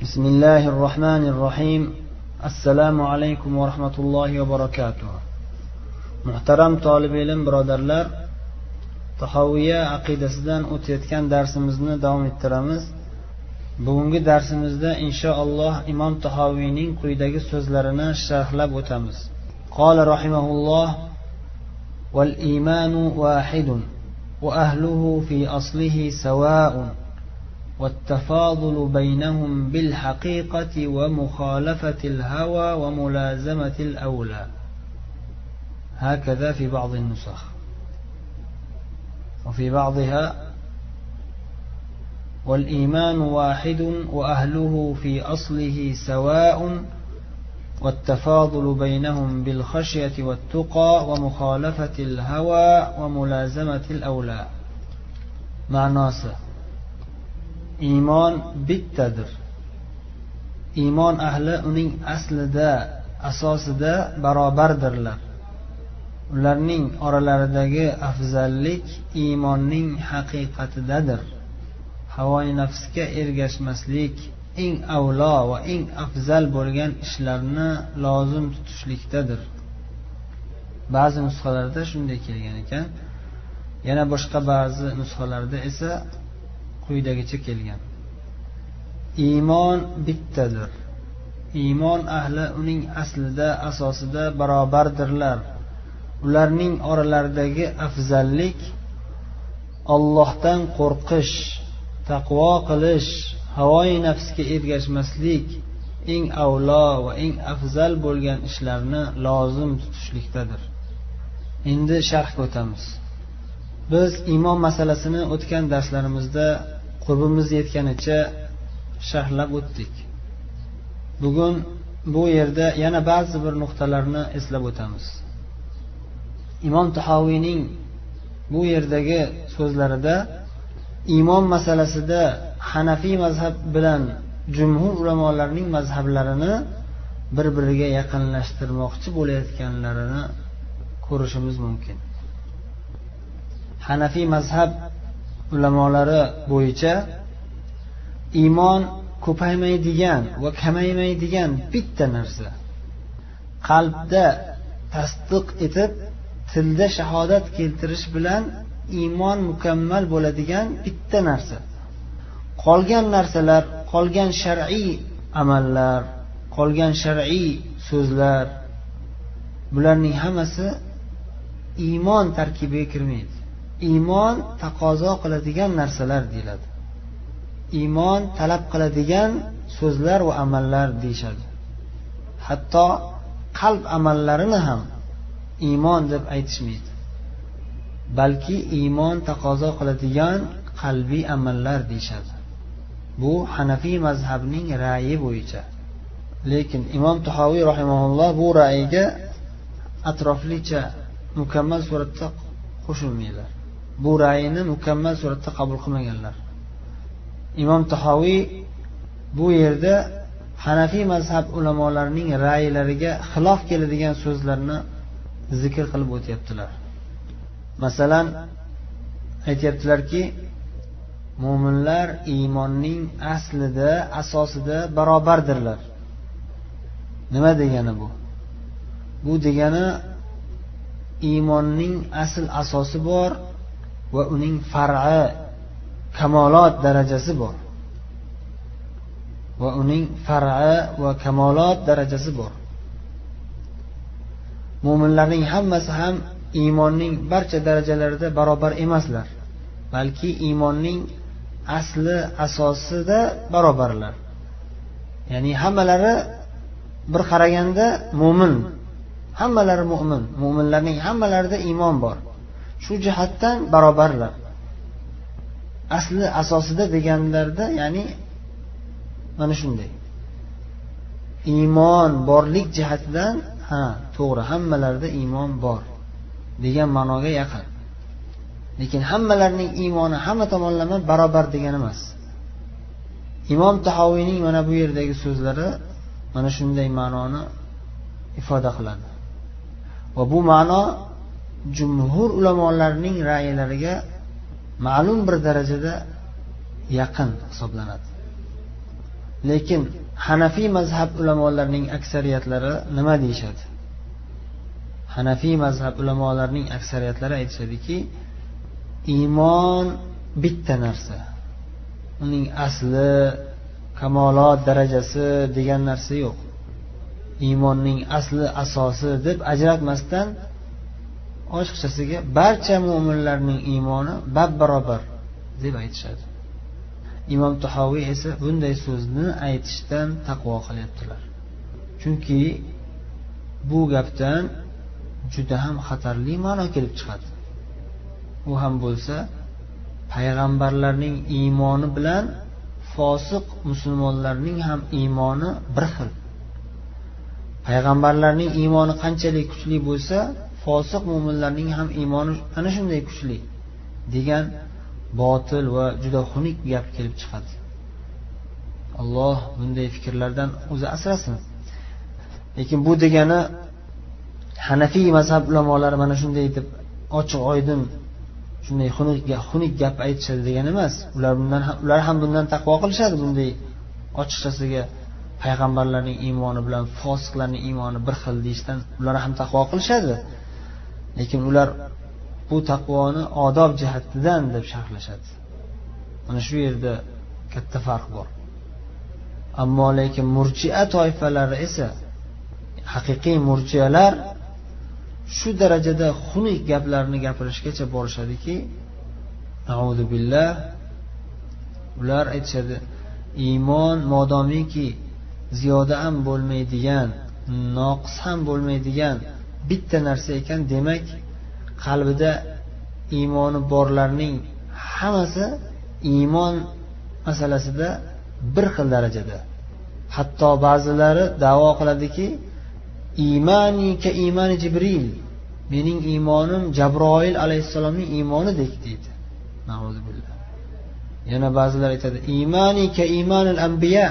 بسم الله الرحمن الرحيم. السلام عليكم ورحمة الله وبركاته. Muhtaram talib ilm birodarlar, Tahoviya aqidasidan o'tayotgan darsimizni davom ettiramiz. Bugungi darsimizda inshaalloh Imom Tahoviyning quyidagi so'zlarini sharhlab o'tamiz. Qala rahimahulloh: "Wal imanu wahidun wa ahluhu fi aslihi sawa'un والتفاضل بينهم بالحقيقة ومخالفة الهوى وملازمة الأولى." هكذا في بعض النسخ، وفي بعضها: "والإيمان واحد وأهله في أصله سواء والتفاضل بينهم بالخشية والتقى ومخالفة الهوى وملازمة الأولى." معناسه: iymon bittadir. Iymon ahli uning aslida, asosida barobardirlar. Ularning oralaridagi afzallik iymonning haqiqatidadir. Havoi nafsga ergashmaslik eng avlo va eng afzal bo'lgan ishlarni lozim tutishlikdadir. Ba'zi nusxalarda shunday kelgan ekan. Yana boshqa ba'zi nusxalarda esa quyidagicha kelgan: iymon bittadir. Iymon ahli uning aslida, asosida barobardirlar. Ularning oralaridagi afzallik Allohdan qo'rqish, taqvo qilish, havoi nafsga ergashmaslik eng avlo va eng afzal bo'lgan ishlarni lozim tutishlikdadir. Endi sharhga o'tamiz. Biz iymon masalasini o'tgan darslarimizda qurbimiz yetganicha sharhlab o'tdik. Bugun bu yerda yana ba'zi bir nuqtalarni eslab o'tamiz. Imom Tahoviyning bu yerdagi so'zlarida iymon masalasida Hanafiy mazhab bilan jumhur ulamolarning mazhablarini bir-biriga yaqinlashtirmoqchi bo'layotganlarini ko'rishimiz mumkin. Hanafiy mazhab ulamolari bo'yicha iymon ko'paymaydigan va kamaymaydigan bitta narsa. Qalbda tasdiq etib, tilda shahodat keltirish bilan iymon mukammal bo'ladigan bitta narsa. Qolgan narsalar, qolgan shar'iy amallar, qolgan shar'iy so'zlar, bularning hammasi iymon tarkibiga kirmaydi. Iymon taqozo qiladigan narsalar deyiladi. Iymon talab qiladigan so'zlar va amallar deyishadi. Hatto qalb amallarini ham iymon deb aytishmaydi. Balki iymon taqozo qiladigan qalbiy amallar deyishadi. Bu Hanafiy mazhabining ra'yi bo'yicha. Lekin Imom Tahoviy rahimahulloh bu ra'yiga atroflicha mukammal suratda qo'shilmaydilar. Bu ra'yini mukammal suratda qabul qilmaganlar. Imom Tahoviy bu yerda Hanafiy mazhab ulamolarining ra'ylariga xilof keladigan so'zlarni zikr qilib o'tyaptilar. Masalan, aytayaptilarki, mu'minlar iymonning aslida, asosida barobardirlar. Nima degani bu? Bu degani iymonning asl asosi bor va uning far'i, kamolot darajasi bor. Va uning far'i va kamolot darajasi bor. Mu'minlarning hammasi ham iymonning barcha darajalarida barobar emaslar, balki iymonning asli, asosida barobarlar. Ya'ni hammalari bir qaraganda mu'min, hammalari mu'min, mu'minlarning hammalarida iymon bor. Shu jihatdan barobarlar. Asli, asosida deganlarda, ya'ni mana shunday. Iymon borlik jihatidan to'g'ri, hammalarida iymon bor degan ma'noga yaqin. Lekin hammalarining iymoni hamma tomonlama barobar degani emas. Imom Tahoviyning mana bu yerdagi so'zlari mana shunday ma'noni ifoda qiladi. Va bu ma'no jumhur ulamolarning ra'ylariga ma'lum bir darajada yaqin hisoblanadi. Lekin Hanafiy mazhab ulamolarining aksariyatlari nima deyishadi? Hanafiy mazhab ulamolarining aksariyatlari aytishadiki, iymon bitta narsa. Uning asli, kamolot darajasi degan narsa yo'q. Iymonning asli, asosi deb ajratmasdan ochiqchasiga barcha mu'minlarning iymoni bab-barobar deb aytishadi. Imom Tahoviy esa bunday so'zni aytishdan taqvo qilyaptilar. Chunki bu gapdan juda ham xatarli ma'no kelib chiqadi. U ham bo'lsa payg'ambarlarning iymoni bilan fosiq musulmonlarning ham iymoni bir xil. Payg'ambarlarning iymoni qanchalik kuchli bo'lsa, fosiq mu'minlarning ham iymoni ana shunday kuchli degan botil va juda xunuk gap kelib chiqadi. Alloh bunday fikrlardan o'zi asrasin. Lekin bu degani Hanafiy mazhab ulamolari mana shunday deb ochiq oydin shunday xunuk gap aytishadi degani emas. Ular ham bundan taqvo qilishadi. Bunday ochiqchasiga payg'ambarlarning iymoni bilan fosiqlarning iymoni bir xil deyishdan ular ham taqvo qilishadi. Lekin ular bu taqvoni odob jihatidan deb sharhlashadi. Mana shu yerda katta farq bor. Ammo lekin murji'a toifalari esa, haqiqiy murji'alar shu darajada xunuk gaplarni gapirishgacha borishadiki, a'udhu billah, ular aytishadi, iymon modomiki ziyoda ham bo'lmaydigan, noqis ham bo'lmaydigan bitta narsa ekan, demak qalbida iymoni borlarning hammasi iymon masalasida bir xil darajada. Hatto ba'zilari da'vo qiladiki, iymani ka iymani Jibril, mening iymonim Jabroil alayhissalomning iymonidek deydi. Na'udhu billah. Yana ba'zilar aytadi, iymani ka iymanil anbiya,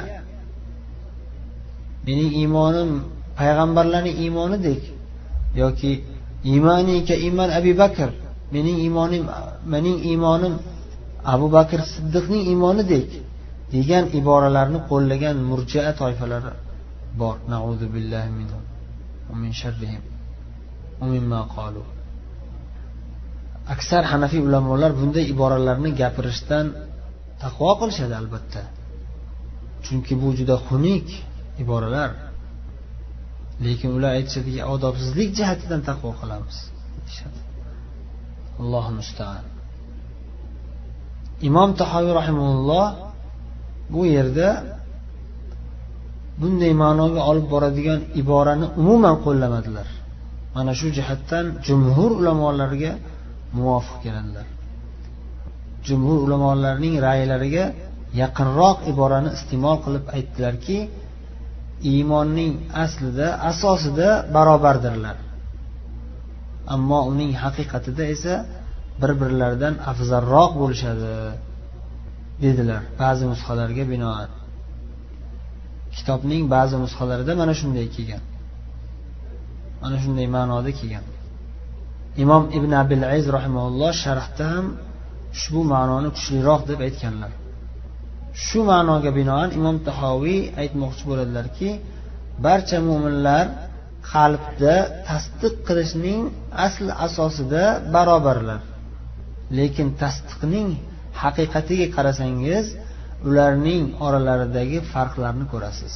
mening iymonim payg'ambarlarning iymonidek, yoki iymani ka iymon Abu Bakr, mening iymonim Abu Bakr Siddiqning iymonidek degan iboralarni qo'llagan murji'a toifalari bor. Na'udhu billahi minhum va min sharrihim va mimma qalu. Aksar Hanafiy ulamolar bunday iboralarni gapirishdan taqvo qilishadi albatta. Chunki bu juda xunuk iboralar. Lekin ular aytishadiki, odobsizlik jihatidan taqvo qilamiz deyshadi. Alloh musta'an. Imom Tahoviy rahimahulloh bu yerda bunday ma'noga olib boradigan iborani umuman qo'llamadilar. Mana shu jihatdan jumhur ulamolarga muvofiq keladilar. Jumhur ulamolarning ra'ylariga yaqinroq iborani iste'mol qilib aytdilarki, iymonning aslida, asosida barobardirlar. Ammo uning haqiqatida esa bir-birlaridan afzalroq bo'lishadi dedilar ba'zi nusxalarga binoan. Kitobning ba'zi nusxalarida mana shunday kelgan. Mana shunday ma'noda kelgan. Imom Ibn Abil Aziz rahimahulloh sharhda ham ushbu ma'noni kuchliroq deb aytganlar. Shu ma'noga binoan Imom Tahoviy aytmoqchi bo'ladilarki, barcha mu'minlar qalbda tasdiq qilishning asl asosida barobarlar. Lekin tasdiqning haqiqatiga qarasangiz, ularning oralaridagi farqlarni ko'rasiz.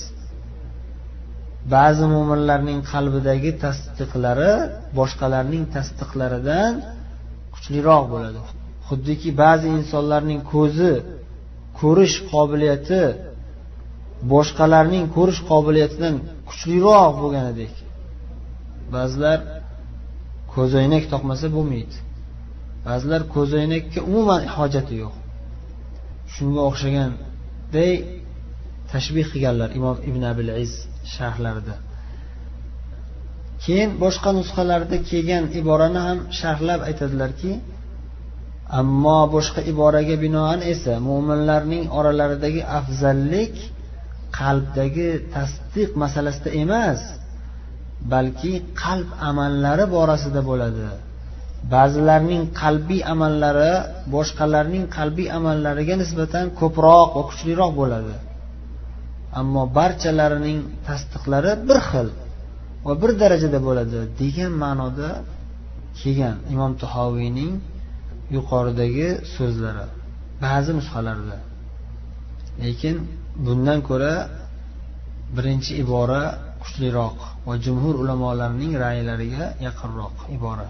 Ba'zi mu'minlarning qalbidagi tasdiqlari boshqalarning tasdiqlaridan kuchliroq bo'ladi. Xuddiki ba'zi insonlarning ko'rish qobiliyati boshqalarning ko'rish qobiliyatidan kuchliroq bo'lganidek. Ba'zilar ko'zoynak taqmasa bo'lmaydi. Ba'zilar ko'zoynakka umuman hojati yo'q. Shunga o'xshaganday tashbih qilganlar Imom Ibn Abil Aziz sharhlarida. Keyin boshqa nusxalarda kelgan iborani ham sharhlab aytadilarki, ammo boshqa iboraga binoan esa mu'minlarning oralaridagi afzallik qalbdagi tasdiq masalasida emas, balki qalb amallari borasida bo'ladi. Ba'zilarning qalbiy amallari boshqalarning qalbiy amallariga nisbatan ko'proq va kuchliroq bo'ladi. ammo barchalarining tasdiqlari bir xil va bir darajada bo'ladi degan ma'noda kelgan Imom Tahoviyning yuqoridagi so'zlari ba'zi nusxalarda. Lekin bundan ko'ra birinchi ibora kuchliroq va jumhur ulamolarining ra'ylariga yaqinroq ibora.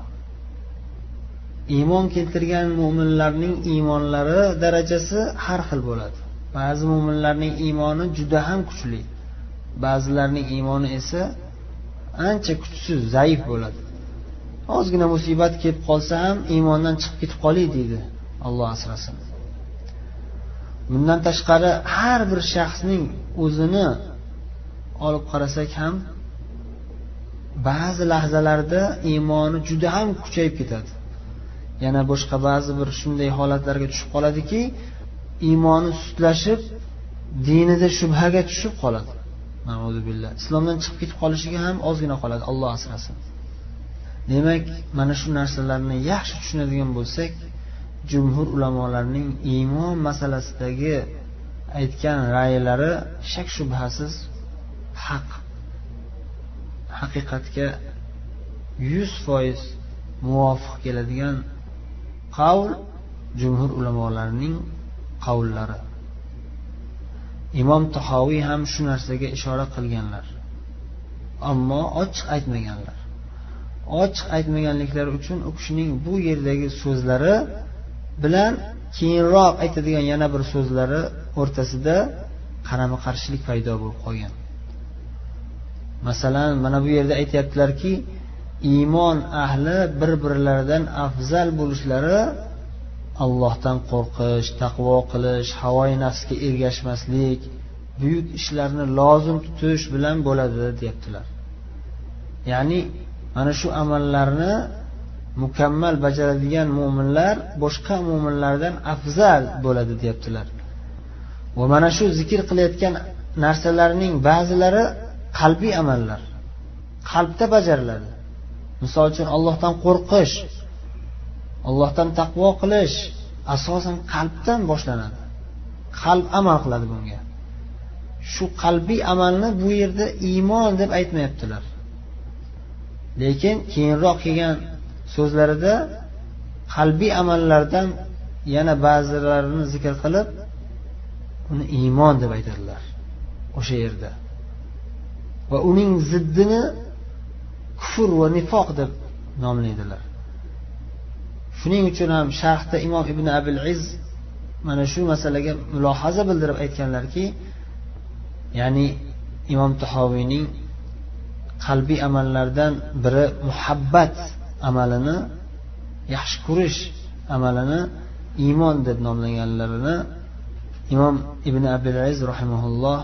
Iymon keltirgan mu'minlarning iymonlari darajasi har xil bo'ladi. Ba'zi mu'minlarning iymoni juda ham kuchli, ba'zilarining iymoni esa ancha kuchsiz, zaif bo'ladi. Ozgina musibat kelib qolsa ham iymondan chiqib ketib qolay deydi. Alloh asrasin. Bundan tashqari har bir shaxsning o'zini olib qarasak ham ba'zi lahzalarda iymoni juda ham kuchayib ketadi. Yana boshqa ba'zi bir shunday holatlarga tushib qoladiki, iymoni sustlashib, dinida shubhaga tushib qoladi. Ma'uzubillah. Islomdan chiqib ketib qolishiga ham ozgina qoladi, Alloh asrasin. Demak, mana shu narsalarni yaxshi tushunadigan bo'lsak, jumhur ulamolarining iymon masalasidagi aytgan ra'ylari shak shubhasiz haq. Haqiqatga 100% muvofiq keladigan qavl jumhur ulamolarining qavllari. Imom Tahoviy ham shu narsaga ishora qilganlar. Ammo ochiq aytmaganlar. Ochiq aytmaganliklari uchun u kishining bu yerdagi so'zlari bilan keyinroq aytadigan yana bir so'zlari o'rtasida qarama-qarshilik paydo bo'lib qolgan. Masalan, mana bu yerda aytayaptilarki, iymon ahli bir-birlaridan afzal bo'lishlari Allohdan qo'rqish, taqvo qilish, havoyi nafsga ergashmaslik, buyuk ishlarni lozim tutish bilan bo'ladi, deyaptilar. Ya'ni mana shu amallarni mukammal bajaradigan mu'minlar boshqa mu'minlardan afzal bo'ladi, deyaptilar. Va mana shu zikr qilayotgan narsalarning ba'zilari qalbiy amallar, qalbda bajariladi. Misol uchun Allohdan qo'rqish, Allohdan taqvo qilish asosan qalbdan boshlanadi. Qalb amal qiladi bunga. Shu qalbiy amalni bu yerda iymon deb aytmayaptilar. Lekin keyinroq kelgan so'zlarida qalbiy amallardan yana ba'zilarini zikr qilib, uni iymon deb aytadilar o'sha yerda. Va uning ziddini kufr va nifoq deb nomlaydilar. Shuning uchun ham sharhda Imom Ibn Abil Iz mana shu masalaga mulohaza bildirib aytganlarki, ya'ni Imom Tahoviyning qalbiy amallardan biri muhabbat amalini, yaxshi ko'rish amalini iymon deb nomlaganlarini Imom Ibn Abil Iz rahimahulloh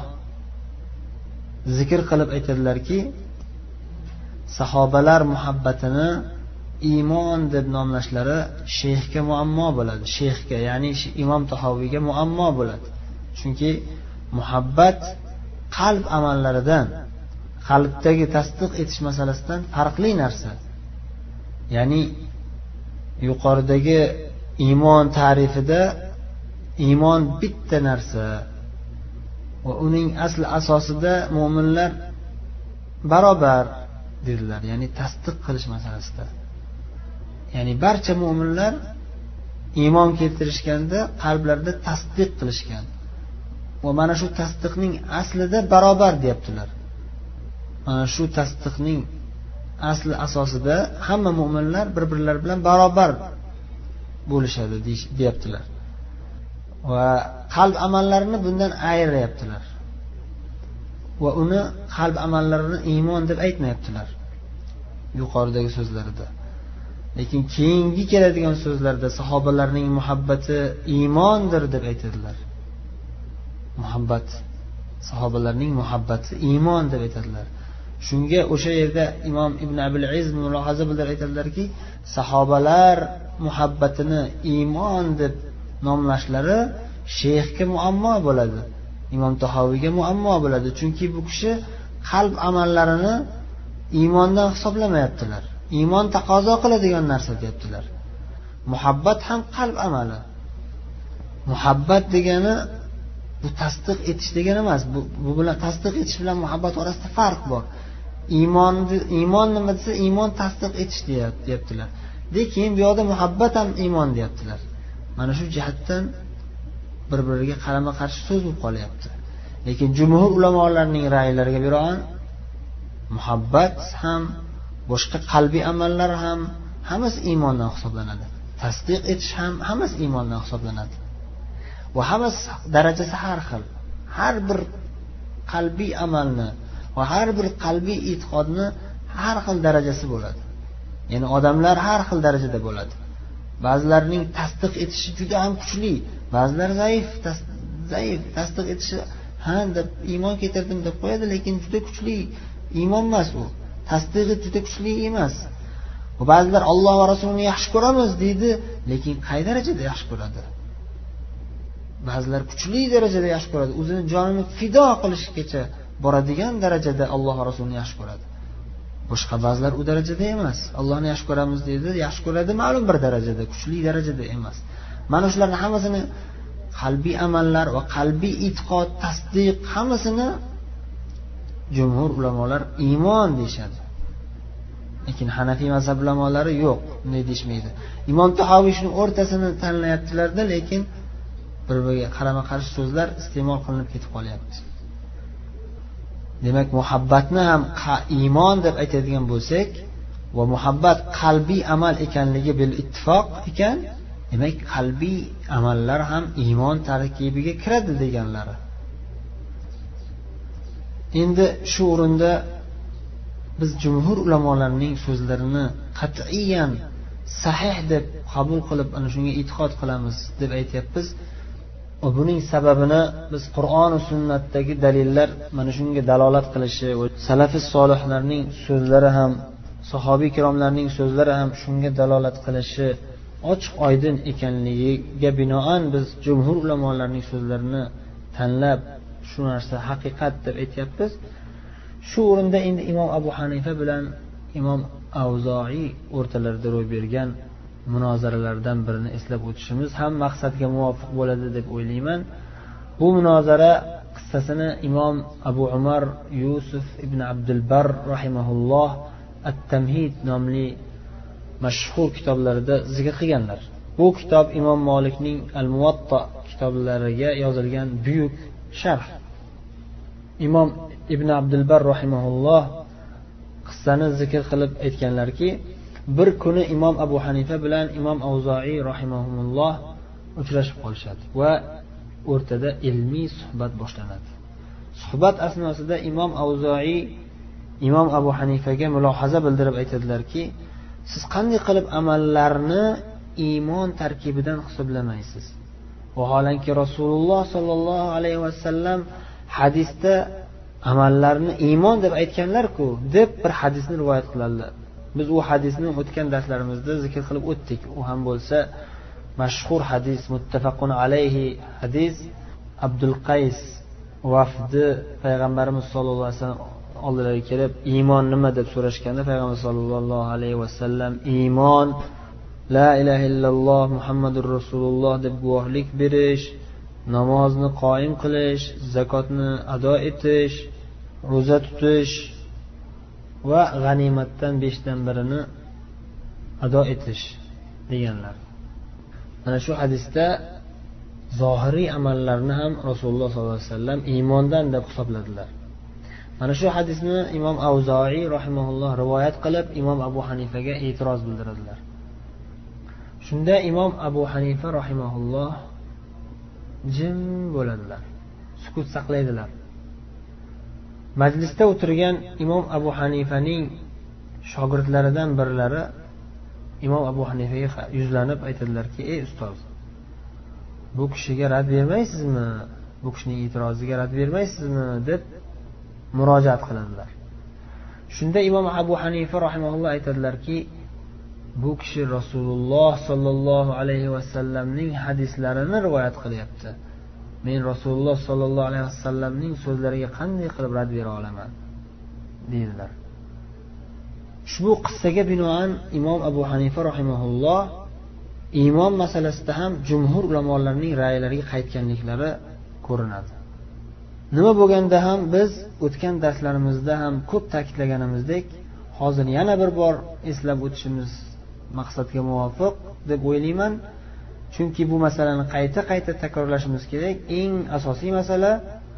zikr qilib aytadilarki, sahobalar muhabbatini iymon deb nomlashlari sheyxga muammo bo'ladi. Sheyxga, ya'ni Imom Tahoviyga muammo bo'ladi. Chunki muhabbat qalb amallaridan, qalbdagi tasdiq etish masalasidan farqli narsa. Ya'ni yuqoridagi iymon ta'rifida iymon bitta narsa va uning asl asosida mu'minlar barobar dedilar, ya'ni tasdiq qilish masalasida. Ya'ni barcha mu'minlar iymon keltirishganda qalblarida tasdiq qilishgan. Va mana shu tasdiqning aslida barobar deyaptilar. Mana shu tasdiqning asli asosida hamma mu'minlar bir-birlari bilan barobar bo'lishadi deyaptilar. Va qalb amallarini bundan ayirayaptilar. Va uni qalb amallarini iymon deb aytmayaptilar yuqoridagi so'zlarida. Lekin keyingi keladigan so'zlarda sahobalarning muhabbati iymondir deb aytadilar. Muhabbat, sahobalarning muhabbati iymon deb aytadilar. Shunga o'sha yerda Imom Ibn Abil Iz mulohaza bildirib aytadilarki, sahobalar muhabbatini iymon deb nomlashlari sheyxga muammo bo'ladi. Imom Tahoviyga muammo bo'ladi. Chunki bu kishi qalb amallarini iymondan hisoblamayaptilar. Iymon taqozo qiladigan narsa deyaptilar. Muhabbat ham qalb amali. Muhabbat degani Bu tasdiq etish degani emas. Bu bilan tasdiq etish bilan muhabbat orasida farq bor. Iymon nima desa, iymon tasdiq etish deyaptilar. Lekin bu yoqda muhabbat ham iymon deyaptilar. Mana shu jihatdan bir-biriga qarama-qarshi so'z bo'lib qolyapti. Lekin jumhur ulamolarning ra'ylariga binoan muhabbat ham, boshqa qalbiy amallar ham hammasi iymondan hisoblanadi. Tasdiq etish ham hammasi iymondan hisoblanadi. Va hammasi darajasi har xil. Har bir qalbiy amalni va har bir qalbiy e'tiqodni har xil darajasi bo'ladi. Ya'ni odamlar har xil darajada bo'ladi. Ba'zilarning tasdiq etishi juda ham kuchli, ba'zilar zaif tasdiq etishi deb iymon keltirdim deb qo'yadi, lekin juda kuchli iymon emas u. Tasdiqi juda kuchli emas. Va ba'zilar Alloh va Rasulini yaxshi ko'ramiz deydi, lekin qay darajada yaxshi ko'radi? Ba'zilar kuchli darajada yaxshi ko'radi, o'zini jonini fido qilishgacha boradigan darajada Alloh va Rasulini yaxshi ko'radi. Boshqa ba'zilar u darajada emas. Allohni yaxshi ko'ramiz deydi, yaxshi ko'radi ma'lum bir darajada, kuchli darajada emas. Mana shularning hammasini qalbiy amallar va qalbiy e'tiqod, tasdiq hammasini jumhur ulamolar iymon deyshadi. Lekin Hanafiy mazhab ulamolari yo'q, bunday deyishmaydi. Imom Tahoviy shuni o'rtasini tanlayaptilar-da, lekin bir-biriga qarama-qarshi so'zlar iste'mol qilinib ketib qolyapti. Demak, muhabbatni ham iymon deb aytadigan bo'lsak, va muhabbat qalbiy amal ekanligi bil ittifoq ekan, demak qalbiy amallar ham iymon tarkibiga kiradi deganlari. Endi shu o'rinda biz jumhur ulamolarining so'zlarini qat'iyan sahih deb qabul qilib, ana shunga e'tiqod qilamiz deb aytyapmiz. Va buning sababini biz Qur'on va sunnatdagi dalillar mana shunga dalolat qilishi va salafis solihlarning so'zlari ham, sahobiy ikromlarning so'zlari ham shunga dalolat qilishi ochiq oydin ekanligiga binoan biz jumhur ulamolarining so'zlarini tanlab shu narsa haqiqat deb aytyapmiz. Shu o'rinda endi Imom Abu Hanifa bilan Imom Avzoiy o'rtalarida ro'y bergan munozaralardan birini eslab o'tishimiz ham maqsadga muvofiq bo'ladi deb o'ylayman. Bu munozara qissasini Imom Abu Umar Yusuf ibn Abdul Bar rahimahulloh At-Tamhid nomli mashhur kitoblarida zikr qilganlar. Bu kitob Imom Malikning Al-Muwatta kitoblariga yozilgan buyuk sharh. Imom Ibn Abdul Bar rahimahulloh qissani zikr qilib aytganlarki, bir kuni Imom Abu Hanifa bilan Imom Avzoiy rahimahumulloh uchrashib qolishadi va o'rtada ilmiy suhbat boshlanadi. Suhbat asnosida Imom Avzoiy Imom Abu Hanifaga mulohaza bildirib aytadilarki, siz qanday qilib amallarni iymon tarkibidan hisoblamaysiz? Vaholanki Rasululloh sollallohu alayhi vasallam hadisda amallarni iymon deb aytganlar-ku, deb bir hadisni rivoyat qiladilar. Biz u hadisni o'tgan darslarimizda zikr qilib o'tdik. U ham bo'lsa mashhur hadis, muttafaqun alayhi hadis. Abdul Qays vafdi payg'ambarimiz sollallohu alayhi vasallam oldilariga kelib, iymon nima deb so'rashganda payg'ambar sollallohu alayhi vasallam iymon la ilaha illalloh Muhammadur Rasululloh deb guvohlik berish, namozni qoyim qilish, zakotni ado etish, ro'za tutish va g'animatdan 5 dan birini ado etish deganlar. Mana shu hadisda zohiriy amallarni ham Rasululloh sollallohu alayhi vasallam iymondan deb hisobladilar. Mana shu hadisni Imom Avzoiy rahimahulloh rivoyat qilib, Imom Abu Hanifaga e'tiroz bildiradilar. Shunda Imom Abu Hanifa rahimahulloh jim bo'ladilar, sukut saqlaydilar. Majlisda o'tirgan Imom Abu Hanifaning shogirdlaridan birlari Imom Abu Hanifaga yuzlanib aytadilarki, ey ustoz, bu kishiga rad bermaysizmi? Bu kishining e'tiroziga rad bermaysizmi? Deb murojaat qiladilar. Shunda Imom Abu Hanifa rahimahulloh aytadilarki, bu kishi Rasululloh sollallohu alayhi vasallamning hadislarini rivoyat qilyapti. Men Rasululloh sollallohu alayhi vasallamning so'zlariga qanday qilib rad bera olaman? Dedilar. Ushbu qissaga binoan Imom Abu Hanifa rahimahulloh iymon masalasida ham jumhur ulamolarining ra'ylariga qaytganliklari ko'rinadi. Nima bo'lganda ham biz o'tgan darslarimizda ham ko'p ta'kidlaganimizdek, hozir yana bir bor eslab o'tishimiz maqsadga muvofiq deb o'ylayman. Chunki bu masalani qayta takrorlashimiz kerak. Eng asosiy masala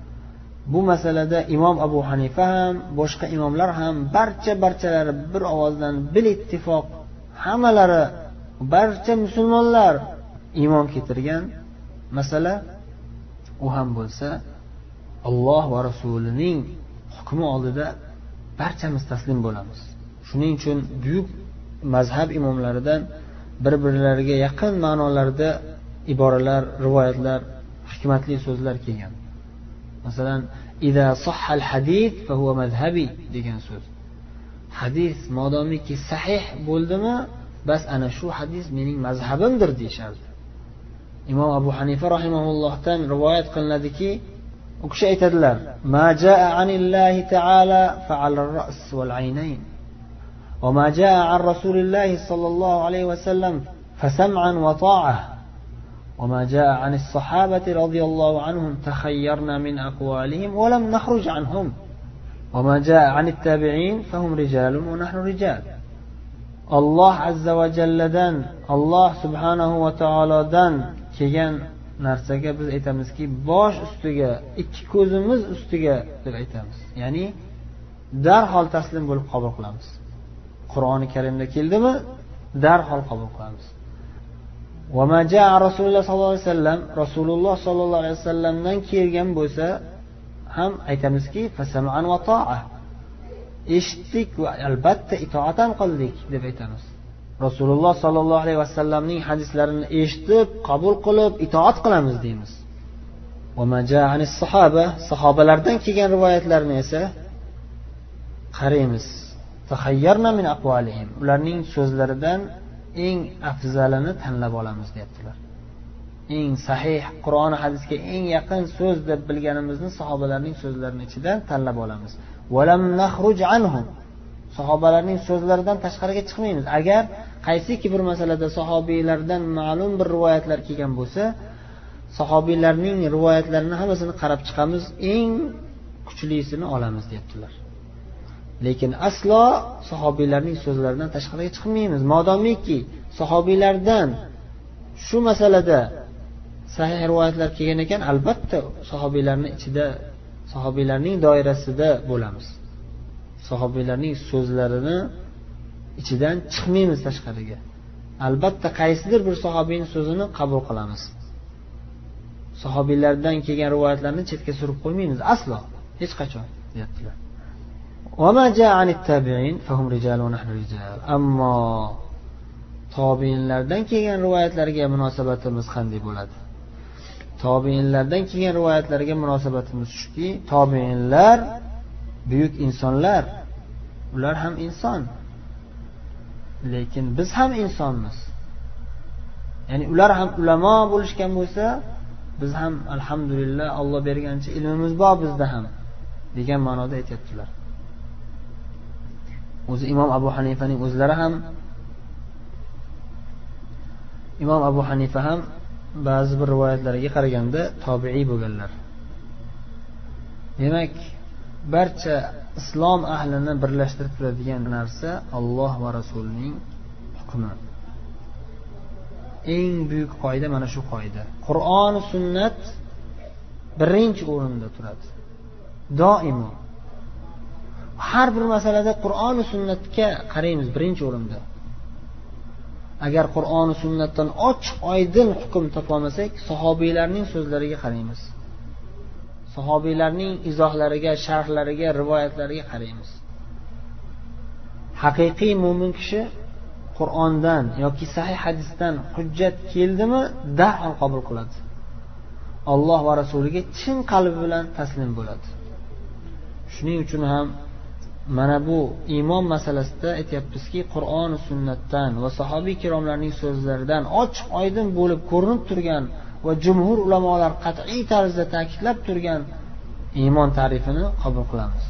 bu masalada Imom Abu Hanifa ham, boshqa imomlar ham barchalari bir ovozdan bil ittifoq hammalari barcha musulmonlar iymon keltirgan masala u ham bo'lsa Alloh va Rasulining hukmi oldida barchamiz taslim bo'lamiz. Shuning uchun buyuk mazhab imomlaridan bir-birlariga yaqin ma'nolarda iboralar, rivoyatlar, hikmatli so'zlar kelgan. Masalan, "Iza sahhal hadis fa huwa mazhabi" degan so'z. Hadis modomiki sahih bo'ldimi, bas ana shu hadis mening mazhabimdir deyishardi. Imom Abu Hanifa rahimahullohdan rivoyat qilinadiki, u kishi aytadilar: "Ma jaa anillahi ta'ala fa 'ala ar-ra's wal 'aynayn wa ma jaa 'an rasulillahi sallallohu alayhi wa sallam fa sam'an wa ta'ah wa ma jaa 'an as-sahabati radiyallohu anhum takhayyarna min aqwalihim wa lam nakhruj 'anhum wa ma jaa 'an at-tabi'in fa hum rijalun wa nahnu rijal." Alloh azza va jalladan, Alloh subhanahu va taolodan kelgan narsaga biz aytamizki, bosh ustiga, ikki ko'zimiz ustiga deb aytamiz. Ya'ni darhol taslim bo'lib qabul qilamiz. Qur'oni Karimda keldimi, darhol qabul qilamiz. Va ma jaa Rasululloh sollallohu alayhi vasallam, Rasululloh sollallohu alayhi vasallamdan kelgan bo'lsa ham aytamizki, fasam'an va ta'a. Eshitdik va albatta itoatan qildik deb aytamiz. Rasululloh sollallohu alayhi vasallamning hadislarini eshitib, qabul qilib, itoat qilamiz deymiz. Va ma jaa anis sahaba, sahobalardan kelgan rivoyatlarni esa qaraymiz. Takhayyarna min aqwalihim, ularning so'zlaridan eng afzalini tanlab olamiz deyaptilar. Eng sahih, Qur'on hadisga eng yaqin so'z deb bilganimizni sahobalarning so'zlarining ichidan tanlab olamiz. Va lam nakhruj anhum, sahobalarning so'zlaridan tashqariga chiqmaymiz. Agar qaysiki bir masalada sahobiylardan ma'lum bir rivoyatlar kelgan bo'lsa, sahobiylarning rivoyatlarini hammasini qarab chiqamiz, eng kuchlisini olamiz deyaptilar. Lekin aslo sahobiylarning so'zlaridan tashqariga chiqmaymiz. Modomiki sahobiylardan shu masalada sahih rivoyatlar kelgan ekan, albatta sahobiylarning ichida, sahobiylarning doirasida bo'lamiz. Sahobiylarning so'zlarini ichidan chiqmaymiz tashqariga. Albatta qaysidir bir sahobiyning so'zini qabul qilamiz. Sahobiylardan kelgan rivoyatlarni chetga surib qo'ymaymiz aslo, hech qachon deyaptilar. Va ma jaa anit tabi'in fa hum rijalun wa nahnu rijal. Ammo tobiinlardan kelgan rivoyatlarga munosabatimiz qanday bo'ladi? Tobiinlardan kelgan rivoyatlarga munosabatimiz shuki, tobiinlar buyuk insonlar. Ular ham inson. Lekin biz ham insonmiz. Ya'ni ular ham ulamo bo'lishgan bo'lsa, biz ham alhamdulillah Alloh bergancha ilmimiz bor bizda ham degan ma'noda aytibdilar. O'zi Imom Abu Hanifaning o'zlari ham, Imom Abu Hanifa ham ba'zi bir rivoyatlarga qaraganda tobi'iy bo'lganlar. Demak, barcha islom ahlini birlashtirib turadigan narsa Alloh va Rasulining hukmi. Eng buyuk qoida mana shu qoida. Qur'on va sunnat birinchi o'rinda turadi. Doimo. Har bir masalada Qur'on va sunnatga qaraymiz birinchi o'rinda. Agar Qur'on va sunnatdan ochiq oydin hukm topolmasak, sahobiylarning so'zlariga qaraymiz. Sahobiylarning izohlariga, sharhlariga, rivoyatlariga qaraymiz. Haqiqiy mo'min kishi Qur'ondan yoki sahih hadisdan hujjat keldimi, darhol qabul qiladi. Alloh va Rasuliga chin qalbi bilan taslim bo'ladi. Shuning uchun ham mana bu iymon masalasida aytyapmizki, Qur'on va sunnatdan va sahobiy kiromlarning so'zlaridan ochiq oydin bo'lib ko'rinib turgan va jumhur ulamolar qat'iy tarzda ta'kidlab turgan iymon ta'rifini qabul qilamiz.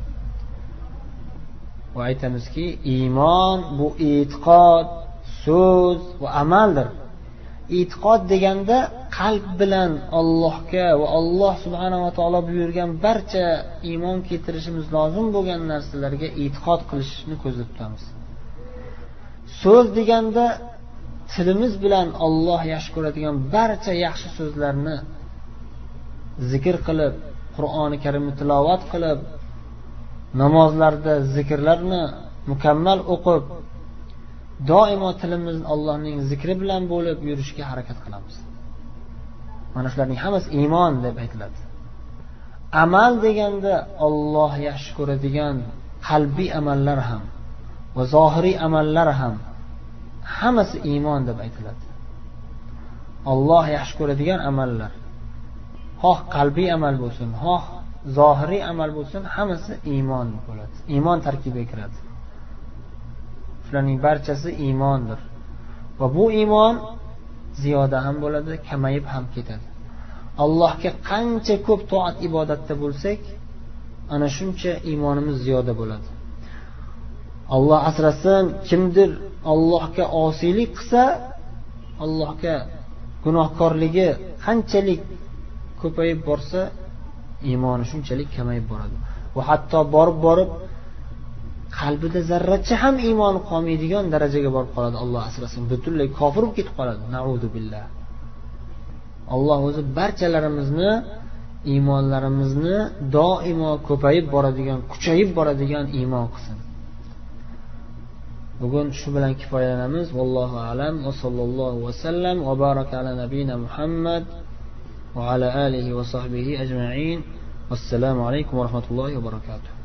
Va aytamizki, iymon bu e'tiqod, so'z va amaldir. e'tiqod deganda qalb bilan Allohga va Alloh subhanahu va taolo buyurgan barcha iymon keltirishimiz lozim bo'lgan narsalarga e'tiqod qilishni ko'zda tutamiz. So'z deganda tilimiz bilan Alloh yaxshi ko'radigan barcha yaxshi so'zlarni zikr qilib, Qur'oni Karimni tilovat qilib, namozlarda zikrlarni mukammal o'qib, doimo tilimiz Allohning zikri bilan bo'lib yurishga harakat qilamiz. Mana shularning hammasi iymon deb aytiladi. Amal deganda Alloh yaxshi ko'radigan qalbiy amallar ham va zohiriy amallar ham hammasi iymon deb aytiladi. Alloh yaxshi ko'radigan amallar, xoh qalbiy amal bo'lsin, xoh zohiriy amal bo'lsin, hammasi iymon bo'ladi. Iymon tarkibiga kiradi. Shularning barchasi iymondir. Va bu iymon ziyoda ham bo'ladi, kamayib ham ketadi. Allohga qancha ko'p toat ibodatda bo'lsak, ana shuncha iymonimiz ziyoda bo'ladi. Alloh asrasin, kimdir Allohga osiylik qilsa, Allohga gunohkorligi qanchalik ko'payib borsa, iymoni shunchalik kamayib boradi. Va hatto borib qalbida zarracha ham iymon qolmaydigan darajaga borib qoladi. Alloh asrasin, butunlay kofir bo'lib ketib qoladi. Na'udhu billah. Alloh o'zi barchalarimizni iymonlarimizni doimo ko'payib boradigan, kuchayib boradigan iymon qilsin. Bugun shu bilan kifoyalanamiz. Vallohu a'lam. Va sallallohu va sallam va baraka ala nabiyina Muhammad va ala alihi va sahbihi ajma'in. Assalomu alaykum va rahmatullohi va barakatuh.